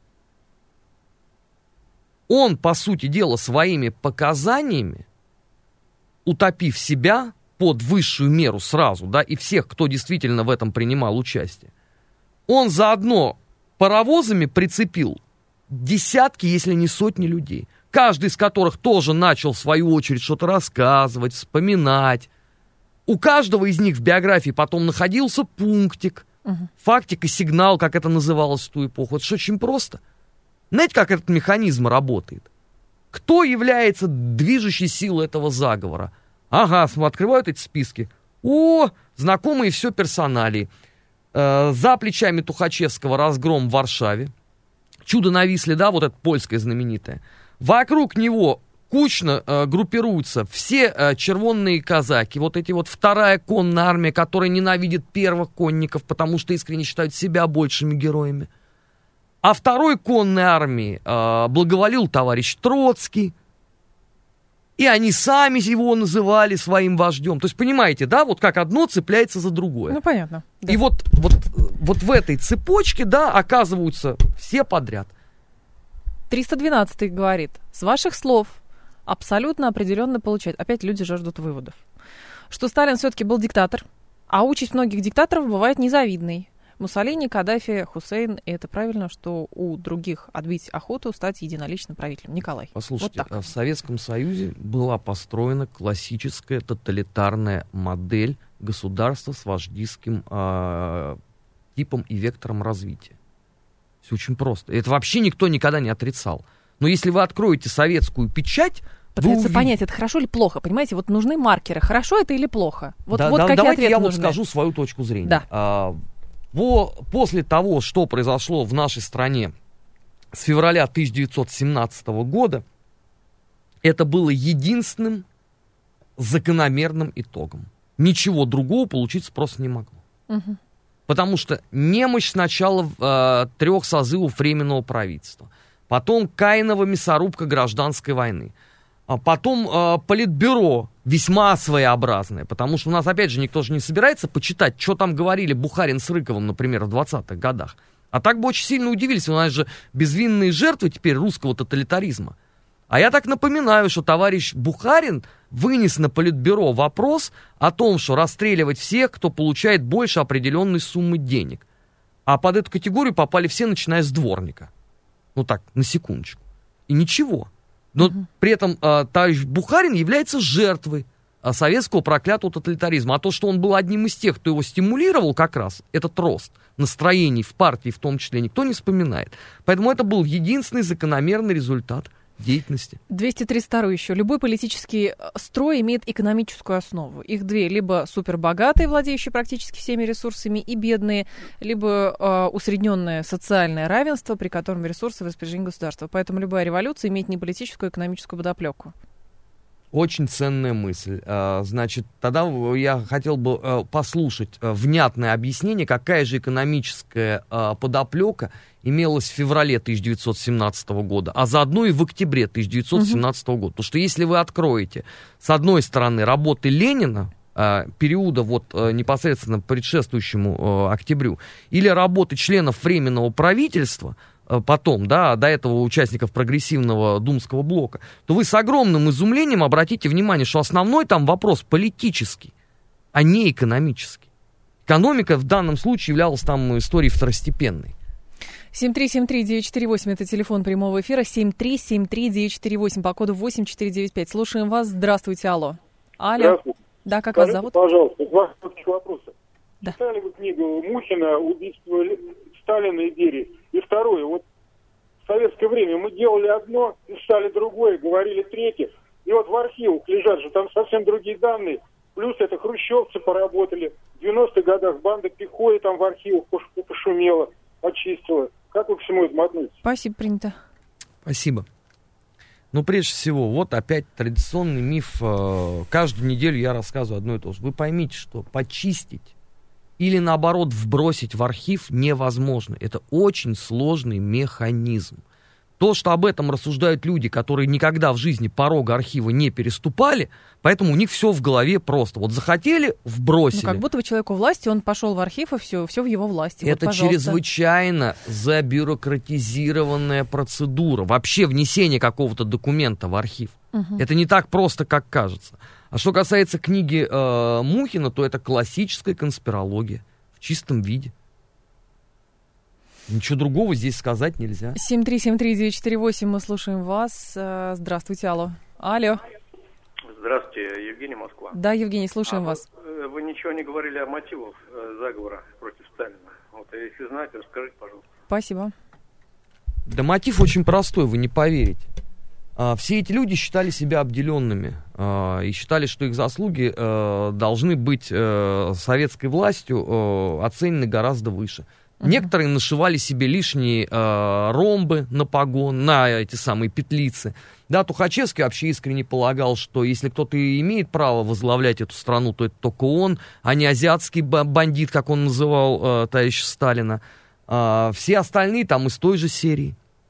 Speaker 3: Он, по сути дела, своими показаниями, утопив себя под высшую меру сразу, да, и всех, кто действительно в этом принимал участие, он заодно паровозами прицепил десятки, если не сотни людей, каждый из которых тоже начал, в свою очередь, что-то рассказывать, вспоминать. У каждого из них в биографии потом находился пунктик, угу. фактик и сигнал, как это называлось в ту эпоху. Это же очень просто. Знаете, как этот механизм работает? Кто является движущей силой этого заговора? Ага, открывают эти списки. О, знакомые все персоналии. Э, за плечами Тухачевского разгром в Варшаве. Чудо на Висле, да, вот это польское знаменитое. Вокруг него кучно э, группируются все э, червонные казаки, вот эти вот вторая конная армия, которая ненавидит первых конников, потому что искренне считают себя большими героями. А второй конной армии э, благоволил товарищ Троцкий, и они сами его называли своим вождем. То есть, понимаете, да, вот как одно цепляется за другое.
Speaker 2: Ну, понятно. Да.
Speaker 3: И вот, вот, вот в этой цепочке, да, оказываются все подряд.
Speaker 2: триста двенадцатый говорит, с ваших слов абсолютно определенно получает. Опять люди же ждут выводов. Что Сталин все-таки был диктатор, а участь многих диктаторов бывает незавидной. Муссолини, Каддафи, Хусейн, и это правильно, что у других отбить охоту стать единоличным правителем. Николай.
Speaker 3: Послушайте,
Speaker 2: вот
Speaker 3: в Советском Союзе была построена классическая тоталитарная модель государства с вождистским э, типом и вектором развития. Все очень просто. Это вообще никто никогда не отрицал. Но если вы откроете советскую печать,
Speaker 2: пытается увид... понять, это хорошо или плохо. Понимаете, вот нужны маркеры. Хорошо это или плохо? Вот,
Speaker 3: да,
Speaker 2: вот
Speaker 3: да,
Speaker 2: какие
Speaker 3: давайте
Speaker 2: ответы
Speaker 3: я
Speaker 2: нужны?
Speaker 3: вот скажу свою точку зрения.
Speaker 2: Да.
Speaker 3: А, по, после того, что произошло в нашей стране с февраля тысяча девятьсот семнадцатого года, это было единственным закономерным итогом. Ничего другого получиться просто не могло. Угу. Потому что немощь сначала э, трех созывов Временного правительства, потом Каинова мясорубка гражданской войны, а потом э, политбюро весьма своеобразное, потому что у нас, опять же, никто же не собирается почитать, что там говорили Бухарин с Рыковым, например, в двадцатых годах. А так бы очень сильно удивились, у нас же безвинные жертвы теперь русского тоталитаризма. А я так напоминаю, что товарищ Бухарин вынес на политбюро вопрос о том, что расстреливать всех, кто получает больше определенной суммы денег. А под эту категорию попали все, начиная с дворника. Ну так, на секундочку. И ничего. Но угу. при этом э, товарищ Бухарин является жертвой э, советского проклятого тоталитаризма. А то, что он был одним из тех, кто его стимулировал как раз, этот рост настроений в партии в том числе, никто не вспоминает. Поэтому это был единственный закономерный результат деятельности.
Speaker 2: двести тридцать два еще. Любой политический строй имеет экономическую основу. Их две. Либо супербогатые, владеющие практически всеми ресурсами, и бедные, либо э, усредненное социальное равенство, при котором ресурсы в распоряжении государства. Поэтому любая революция имеет не политическую, а экономическую подоплеку.
Speaker 3: Очень ценная мысль. Значит, тогда я хотел бы послушать внятное объяснение, какая же экономическая подоплека имелась в феврале тысяча девятьсот семнадцатого года, а заодно и в октябре тысяча девятьсот семнадцатого года. Потому что если вы откроете, с одной стороны, работы Ленина, периода вот непосредственно предшествующему октябрю, или работы членов Временного правительства, потом, да, до этого участников прогрессивного думского блока, то вы с огромным изумлением обратите внимание, что основной там вопрос политический, а не экономический. Экономика в данном случае являлась там историей второстепенной.
Speaker 2: семь три семь три девять четыре восемь, это телефон прямого эфира, семь три семь три девять четыре восемь, по коду восемь четыре девять пять. Слушаем вас. Здравствуйте, алло. Алло.
Speaker 5: Здравствуйте.
Speaker 2: Да, как
Speaker 5: Скажите,
Speaker 2: вас зовут?
Speaker 5: пожалуйста, два коротких вопроса.
Speaker 2: Да.
Speaker 5: Читали вы книгу Мухина «Убийство Сталина и Берии»? И второе, вот в советское время мы делали одно, писали другое, говорили третье. И вот в архивах лежат же там совсем другие данные. Плюс это хрущевцы поработали. В девяностых годах банда Пихои там в архивах пошумела, очистила. Как вы к всему этому относитесь?
Speaker 2: Спасибо, принято.
Speaker 3: Спасибо. Ну, прежде всего, вот опять традиционный миф. Каждую неделю я рассказываю одно и то же. Вы поймите, что почистить или, наоборот, вбросить в архив невозможно. Это очень сложный механизм. То, что об этом рассуждают люди, которые никогда в жизни порога архива не переступали, поэтому у них все в голове просто. Вот захотели, вбросили.
Speaker 2: Ну, как будто бы человеку власти, он пошел в архив, и все, все в его власти.
Speaker 3: Это
Speaker 2: вот,
Speaker 3: чрезвычайно забюрократизированная процедура. Вообще внесение какого-то документа в архив.
Speaker 2: Угу.
Speaker 3: Это не так просто, как кажется. А что касается книги э, Мухина, то это классическая конспирология в чистом виде. Ничего другого здесь сказать нельзя.
Speaker 2: семь три семь три девять четыре восемь, мы слушаем вас. Здравствуйте, алло. Алло.
Speaker 6: Здравствуйте, Евгений, Москва.
Speaker 2: Да, Евгений, слушаем
Speaker 6: а
Speaker 2: вас.
Speaker 6: Вы, вы ничего не говорили о мотивах заговора против Сталина. Вот, если знаете, расскажите, пожалуйста.
Speaker 2: Спасибо.
Speaker 3: Да мотив очень простой, вы не поверите. А, все эти люди считали себя обделенными а, и считали, что их заслуги а, должны быть а, советской властью а, оценены гораздо выше. Uh-huh. Некоторые нашивали себе лишние э, ромбы на погон, на эти самые петлицы. Да, Тухачевский вообще искренне полагал, что если кто-то и имеет право возглавлять эту страну, то это только он, а не азиатский бандит, как он называл э, товарища Сталина. Э, все остальные там из той же серии.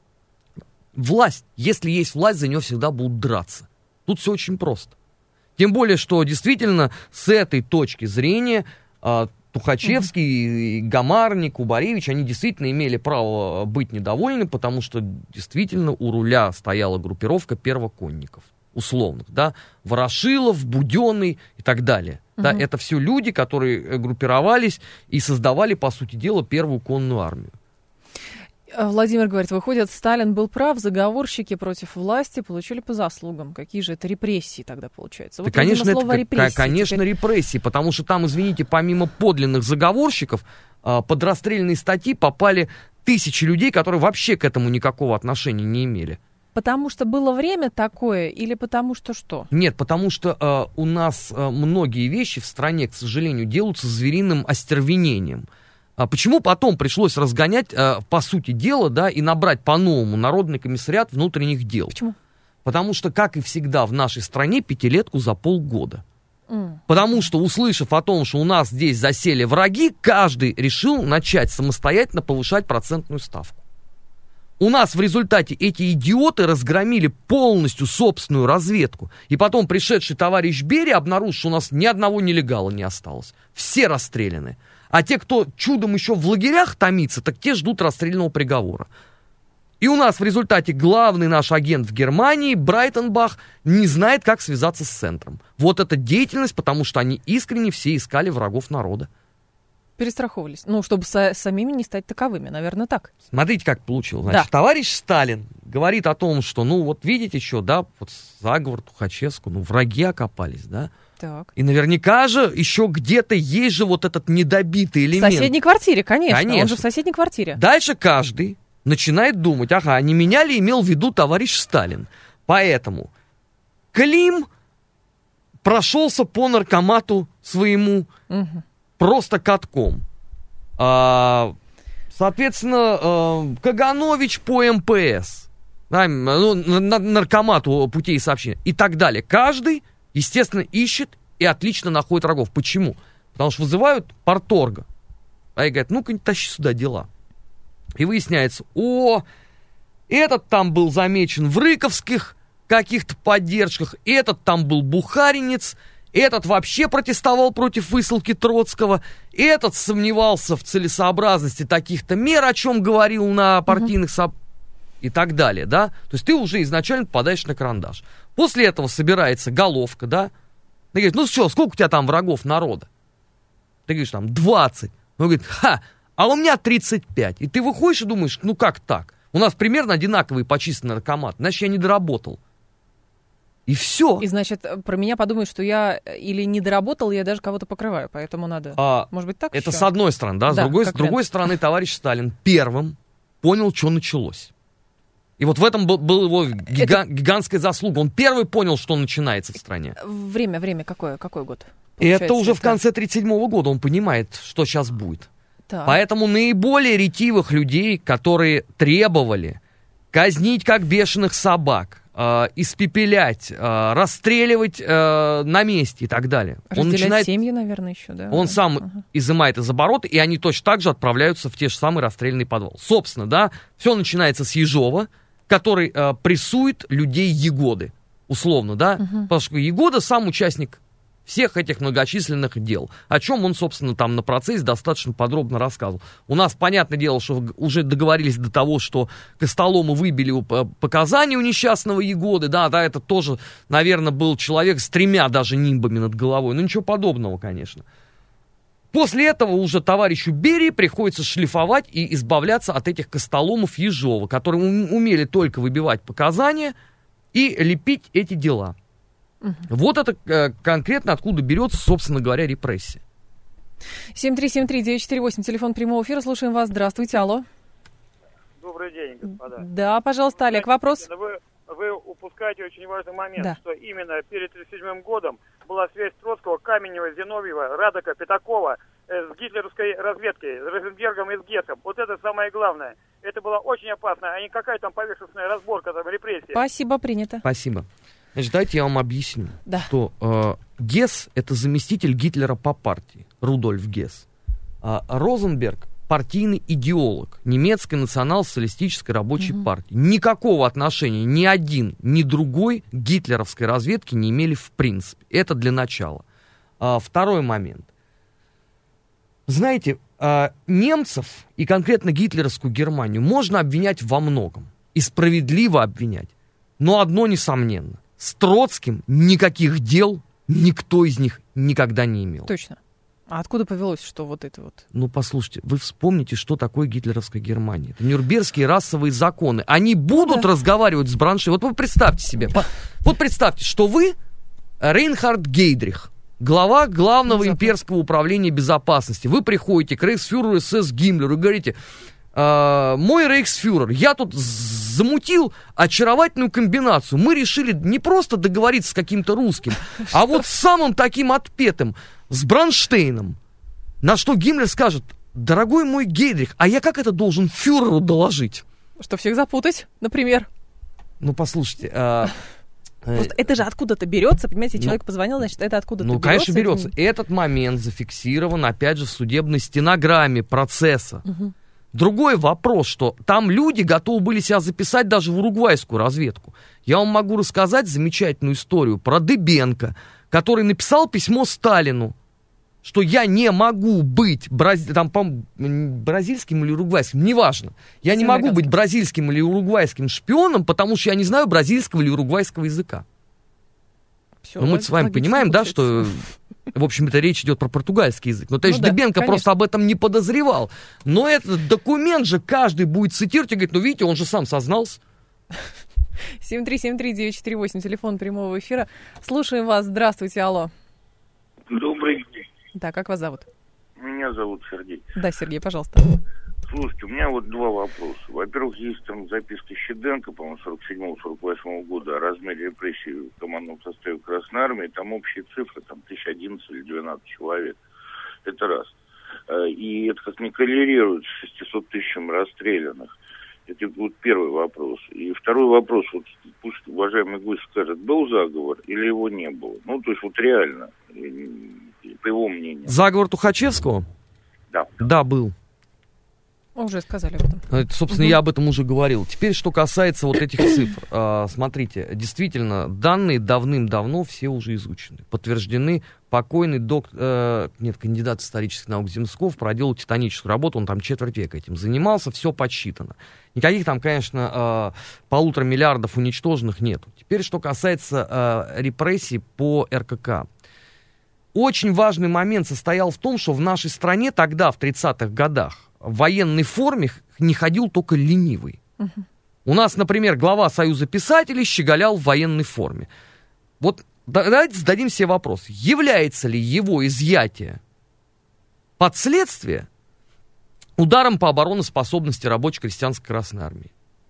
Speaker 3: Власть, если есть власть, за нее всегда будут драться. Тут все очень просто. Тем более, что действительно с этой точки зрения... Э, Тухачевский, mm-hmm. Гамарник, Кубаревич, они действительно имели право быть недовольны, потому что действительно у руля стояла группировка первоконников, условных, да, Ворошилов, Буденный и так далее. Mm-hmm. Да, это все люди, которые группировались и создавали, по сути дела, первую конную армию.
Speaker 2: Владимир говорит, выходит, Сталин был прав, заговорщики против власти получили по заслугам. Какие же это репрессии тогда получается?
Speaker 3: Да,
Speaker 2: вот,
Speaker 3: конечно,
Speaker 2: видимо, слово
Speaker 3: это,
Speaker 2: репрессии.
Speaker 3: Конечно, теперь... репрессии, потому что там, извините, помимо подлинных заговорщиков, под расстрельные статьи попали тысячи людей, которые вообще к этому никакого отношения не имели.
Speaker 2: Потому что было время такое или потому что что? Нет,
Speaker 3: потому что э, у нас э, многие вещи в стране, к сожалению, делаются звериным остервенением. А почему потом пришлось разгонять, э, по сути дела, да, и набрать по-новому Народный комиссариат внутренних дел?
Speaker 2: Почему?
Speaker 3: Потому что, как и всегда в нашей стране, пятилетку за полгода.
Speaker 2: Mm.
Speaker 3: Потому что, услышав о том, что у нас здесь засели враги, каждый решил начать самостоятельно повышать процентную ставку. У нас в результате эти идиоты разгромили полностью собственную разведку. И потом пришедший товарищ Берия обнаружил, что у нас ни одного нелегала не осталось. Все расстреляны. А те, кто чудом еще в лагерях томится, так те ждут расстрельного приговора. И у нас в результате главный наш агент в Германии, Брайтенбах, не знает, как связаться с центром. Вот эта деятельность, потому что они искренне все искали врагов народа.
Speaker 2: Перестраховывались. Ну, чтобы со- самими не стать таковыми, наверное, так.
Speaker 3: Смотрите, как получилось. Значит, да. Товарищ Сталин говорит о том, что, ну, вот видите еще, да, вот заговор Тухачевского, ну, враги окопались, да.
Speaker 2: Так.
Speaker 3: И наверняка же еще где-то есть же вот этот недобитый элемент.
Speaker 2: В соседней квартире, конечно.
Speaker 3: Конечно.
Speaker 2: Он же в соседней квартире.
Speaker 3: Дальше каждый начинает думать, ага, не меня ли имел в виду товарищ Сталин? Поэтому Клим прошелся по наркомату своему угу. просто катком. А, соответственно, а, Каганович по эм пэ эс, да, ну, на, наркомату путей сообщения и так далее. Каждый, естественно, ищет и отлично находит врагов. Почему? Потому что вызывают парторга. А и говорят, ну-ка, тащи сюда дела. И выясняется, о, этот там был замечен в рыковских каких-то поддержках, этот там был бухаринец, этот вообще протестовал против высылки Троцкого, этот сомневался в целесообразности таких-то мер, о чем говорил на партийных собраниях, и так далее, да. То есть ты уже изначально попадаешь на карандаш. После этого собирается головка, да. Ты говоришь, ну что, сколько у тебя там врагов народа? Ты говоришь, там, двадцать. Он говорит, ха, а у меня тридцать пять. И ты выходишь и думаешь, ну как так? У нас примерно одинаковые по численности наркоматы, значит, я не доработал. И все.
Speaker 2: И, значит, про меня подумают, что я или не доработал, я даже кого-то покрываю, поэтому надо,
Speaker 3: а,
Speaker 2: может быть, так
Speaker 3: Это
Speaker 2: еще?
Speaker 3: с одной стороны, да, с
Speaker 2: да,
Speaker 3: другой, с другой стороны, товарищ Сталин первым понял, что началось. И вот в этом был, был его гига, это... гигантская заслуга. Он первый понял, что начинается в стране.
Speaker 2: Время, время, какое, какой год?
Speaker 3: И это уже это... в конце тридцать седьмого года он понимает, что сейчас будет.
Speaker 2: Так.
Speaker 3: Поэтому наиболее ретивых людей, которые требовали казнить как бешеных собак, э, испепелять, э, расстреливать э, на месте и так далее.
Speaker 2: Разделять
Speaker 3: он начинает,
Speaker 2: семьи, наверное, еще, да?
Speaker 3: Он
Speaker 2: да.
Speaker 3: сам
Speaker 2: ага.
Speaker 3: изымает из оборота, и они точно так же отправляются в те же самые расстрельные подвалы. Собственно, да, все начинается с Ежова, который э, прессует людей Егоды, условно, да,
Speaker 2: угу.
Speaker 3: потому что Егода сам участник всех этих многочисленных дел, о чем он, собственно, там на процессе достаточно подробно рассказывал. У нас, понятное дело, что уже договорились до того, что Костолому выбили показания у несчастного Егоды, да, да, это тоже, наверное, был человек с тремя даже нимбами над головой, ну ничего подобного, конечно. После этого уже товарищу Берии приходится шлифовать и избавляться от этих Костоломов Ежова, которые умели только выбивать показания и лепить эти дела. Угу. Вот это э, конкретно откуда берется, собственно говоря, репрессия.
Speaker 2: семь три семь три девять четыре восемь, телефон прямого эфира, слушаем вас. Здравствуйте, алло.
Speaker 7: Добрый день, господа.
Speaker 2: Да, пожалуйста, Олег, вопрос.
Speaker 7: Вы, вы упускаете очень важный момент,
Speaker 2: да.
Speaker 7: что именно перед тридцать седьмым годом была связь Троцкого, Каменева, Зиновьева, Радека, Пятакова э, с гитлеровской разведкой, с Розенбергом и с Гессом. Вот это самое главное. Это было очень опасно, а не какая там поверхностная разборка, там, репрессия.
Speaker 2: Спасибо, принято.
Speaker 3: Спасибо. Значит, давайте я вам объясню,
Speaker 2: да.
Speaker 3: что э, Гесс — это заместитель Гитлера по партии, Рудольф Гесс. А Розенберг — партийный идеолог немецкой национал-социалистической рабочей угу. партии. Никакого отношения ни один, ни другой к гитлеровской разведке не имели в принципе. Это для начала. А, второй момент. Знаете, а, немцев и конкретно гитлеровскую Германию можно обвинять во многом. И справедливо обвинять. Но одно несомненно. С Троцким никаких дел никто из них никогда не имел.
Speaker 2: Точно. А откуда повелось, что вот это вот?
Speaker 3: Ну, послушайте, вы вспомните, что такое гитлеровская Германия. Это Нюрнбергские расовые законы. Они будут да. разговаривать с Браншей. Вот вы представьте себе. Вот представьте, что вы Рейнхард Гейдрих, глава главного имперского управления безопасности. Вы приходите к рейхсфюреру СС Гиммлеру и говорите... мой рейхсфюрер, я тут замутил очаровательную комбинацию. Мы решили не просто договориться с каким-то русским, а вот с самым таким отпетым, с Бронштейном. На что Гиммлер скажет: дорогой мой Гейдрих, а я как это должен фюреру доложить?
Speaker 2: Что всех запутать, например?
Speaker 3: Ну, послушайте... А...
Speaker 2: Просто это же откуда-то берется, понимаете, человек ну, позвонил, значит, это откуда-то
Speaker 3: ну,
Speaker 2: берется.
Speaker 3: Ну, конечно, берется. Это... Этот момент зафиксирован, опять же, в судебной стенограмме процесса.
Speaker 2: Угу.
Speaker 3: Другой вопрос, что там люди готовы были себя записать даже в уругвайскую разведку. Я вам могу рассказать замечательную историю про Дыбенко, который написал письмо Сталину, что я не могу быть бraz... там, бразильским или уругвайским, неважно. Я не могу быть бразильским или уругвайским шпионом, потому что я не знаю бразильского или уругвайского языка.
Speaker 2: Все,
Speaker 3: Но мы с вами понимаем, да, что... В общем-то, речь идет про португальский язык. Но, то есть, ну, Дыбенко да, просто об этом не подозревал. Но этот документ же каждый будет цитировать и говорить: ну, видите, он же сам сознался.
Speaker 2: семь три семь три девять четыре восемь, телефон прямого эфира. Слушаем вас. Здравствуйте, алло.
Speaker 8: Добрый день.
Speaker 2: Да, как вас зовут?
Speaker 8: Меня зовут Сергей.
Speaker 2: Да, Сергей, пожалуйста.
Speaker 8: Слушайте, у меня вот два вопроса. Во-первых, есть там записка Щеденко, по-моему, сорок седьмого сорок восьмого года о размере репрессий в командном составе Красной Армии. Там общие цифры, там тысяча одиннадцать или двенадцать человек. Это раз. И это как не коррелирует с шестисот тысячами расстрелянных. Это будет первый вопрос. И второй вопрос, вот пусть уважаемый гость скажет, был заговор или его не было? Ну, то есть вот реально, по его мнению.
Speaker 3: Заговор Тухачевского?
Speaker 8: Да.
Speaker 3: Да, был.
Speaker 2: Мы уже сказали об этом.
Speaker 3: Это, собственно, угу. я об этом уже говорил. Теперь, что касается вот этих цифр. А, смотрите, действительно, данные давным-давно все уже изучены. Подтверждены. Покойный доктор, э, нет, кандидат исторических наук Земсков проделал титаническую работу, он там четверть века этим занимался, все подсчитано. Никаких там, конечно, э, полутора миллиардов уничтоженных нету. Теперь, что касается э, репрессий по эр ка ка. Очень важный момент состоял в том, что в нашей стране тогда, в тридцатых годах, в военной форме не ходил только ленивый. Угу. У нас, например, глава Союза писателей щеголял в военной форме. Вот давайте зададим себе вопрос, является ли его изъятие под следствие ударом по обороноспособности рабочей крестьянской Красной Армии?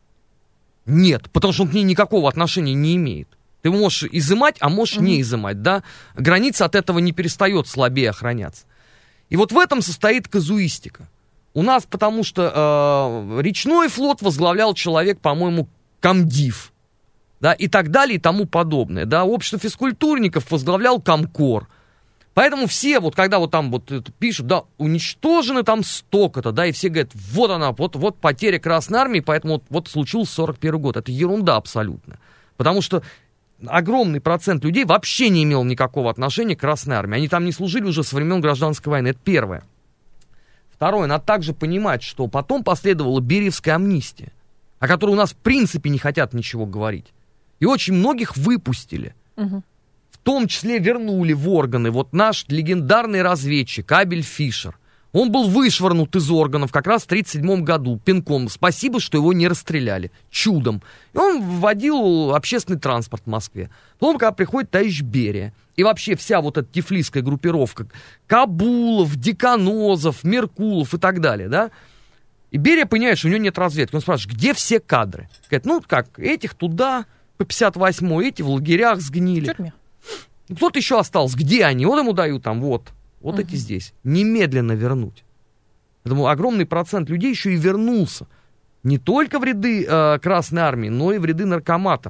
Speaker 3: Нет, потому что он к ней никакого отношения не имеет. Ты можешь изымать, а можешь mm-hmm. не изымать, да? Граница от этого не перестает слабее охраняться. И вот в этом состоит казуистика. У нас потому что э, речной флот возглавлял человек, по-моему, комдив, да, и так далее, и тому подобное, да. Общество физкультурников возглавлял комкор. Поэтому все, вот когда вот там вот пишут, да, уничтожены там столько-то, да, и все говорят, вот она, вот, вот потеря Красной Армии, поэтому вот, вот случился сорок первый год. Это ерунда абсолютно. Потому что огромный процент людей вообще не имел никакого отношения к Красной Армии. Они там не служили уже со времен Гражданской войны. Это первое. Второе, надо также понимать, что потом последовала Бериевская амнистия, о которой у нас в принципе не хотят ничего говорить. И очень многих выпустили. Угу. В том числе вернули в органы. Вот наш легендарный разведчик Абель Фишер. Он был вышвырнут из органов как раз в тридцать седьмом году пинком. Спасибо, что его не расстреляли. Чудом. И он вводил общественный транспорт в Москве. Потом, когда приходит товарищ Берия, и вообще вся вот эта тифлисская группировка, Кабулов, Деканозов, Меркулов и так далее, да, и Берия понимает, что у него нет разведки. Он спрашивает, где все кадры? Говорит, ну как, этих туда, по пятьдесят восьмой, эти в лагерях сгнили. Кто-то еще остался, где они? Вот ему дают там, вот, вот угу. эти здесь. Немедленно вернуть. Поэтому огромный процент людей еще и вернулся. Не только в ряды э, Красной Армии, но и в ряды наркомата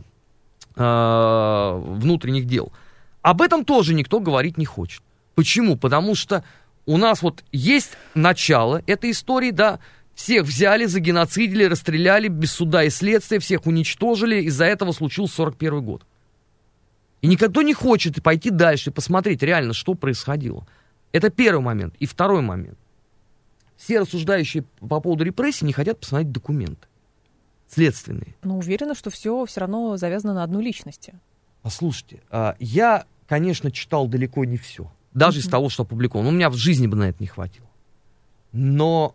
Speaker 3: э, внутренних дел. Об этом тоже никто говорить не хочет. Почему? Потому что у нас вот есть начало этой истории, да, всех взяли, загеноцидили, расстреляли без суда и следствия, всех уничтожили, из-за этого случился сорок первый год. И никто не хочет пойти дальше и посмотреть реально, что происходило. Это первый момент. И второй момент. Все рассуждающие по поводу репрессий не хотят посмотреть документы следственные.
Speaker 2: Но уверена, что все все равно завязано на одну личности.
Speaker 3: Послушайте, я, конечно, читал далеко не все. Даже mm-hmm. из того, что опубликовано. У меня в жизни бы на это не хватило. Но,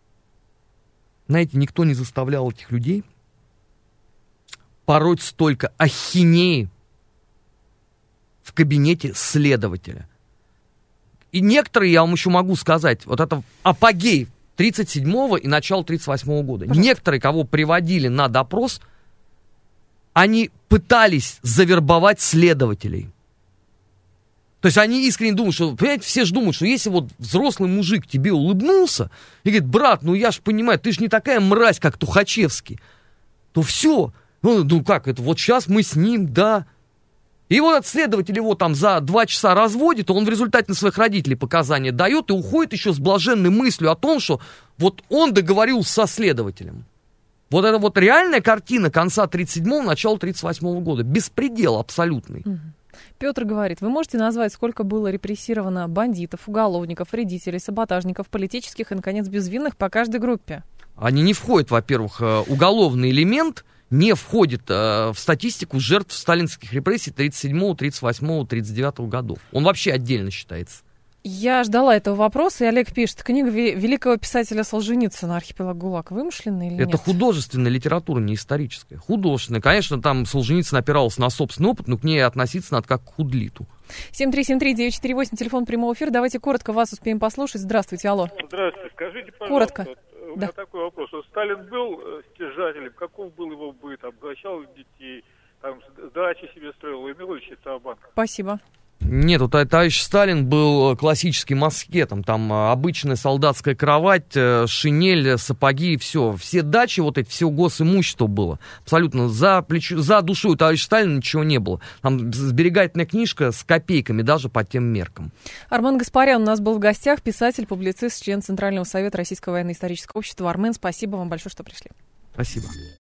Speaker 3: знаете, никто не заставлял этих людей пороть столько ахинеи в кабинете следователя. И некоторые, я вам еще могу сказать, вот это апогей тридцать седьмого и начало тридцать восьмого года. Пожалуйста. Некоторые, кого приводили на допрос, они пытались завербовать следователей. То есть они искренне думают, что, понимаете, все же думают, что если вот взрослый мужик тебе улыбнулся и говорит, брат, ну я ж понимаю, ты же не такая мразь, как Тухачевский, то все, ну, ну как это, вот сейчас мы с ним, да. И вот этот следователь его там за два часа разводит, он в результате на своих родителей показания дает и уходит еще с блаженной мыслью о том, что вот он договорился со следователем. Вот это вот реальная картина конца тридцать седьмого, начала тридцать восьмого года. Беспредел абсолютный. Угу.
Speaker 2: Петр говорит, вы можете назвать, сколько было репрессировано бандитов, уголовников, вредителей, саботажников, политических и, наконец, безвинных по каждой группе?
Speaker 3: Они не входят, во-первых, уголовный элемент не входит э, в статистику жертв сталинских репрессий тридцать седьмого, тридцать восьмого, тридцать девятого годов. Он вообще отдельно считается.
Speaker 2: Я ждала этого вопроса, и Олег пишет, книга великого писателя Солженицына «Архипелаг ГУЛАГ» вымышленная или
Speaker 3: Это
Speaker 2: нет?
Speaker 3: Это художественная литература, не историческая. Художественная. Конечно, там Солженицын опирался на собственный опыт, но к ней относиться надо как к худлиту.
Speaker 2: семь три семь три девять четыре восемь, телефон прямого эфира. Давайте коротко вас успеем послушать. Здравствуйте, алло.
Speaker 7: Здравствуйте, скажите, пожалуйста.
Speaker 2: Коротко.
Speaker 7: У
Speaker 2: да.
Speaker 7: меня такой вопрос. Вот Сталин был стяжателем, каков был его быт, обогащал детей, там дачи себе строил, имел ли счета в банках?
Speaker 2: Спасибо.
Speaker 3: Нет, вот товарищ Сталин был классическим аскетом. Там обычная солдатская кровать, шинель, сапоги и все. Все дачи, вот эти, все госимущество было. Абсолютно за, плечо, за душой у товарища Сталина ничего не было. Там сберегательная книжка с копейками даже по тем меркам.
Speaker 2: Армен Гаспарян у нас был в гостях, писатель, публицист, член Центрального совета Российского военно-исторического общества. Армен, спасибо вам большое, что пришли.
Speaker 3: Спасибо.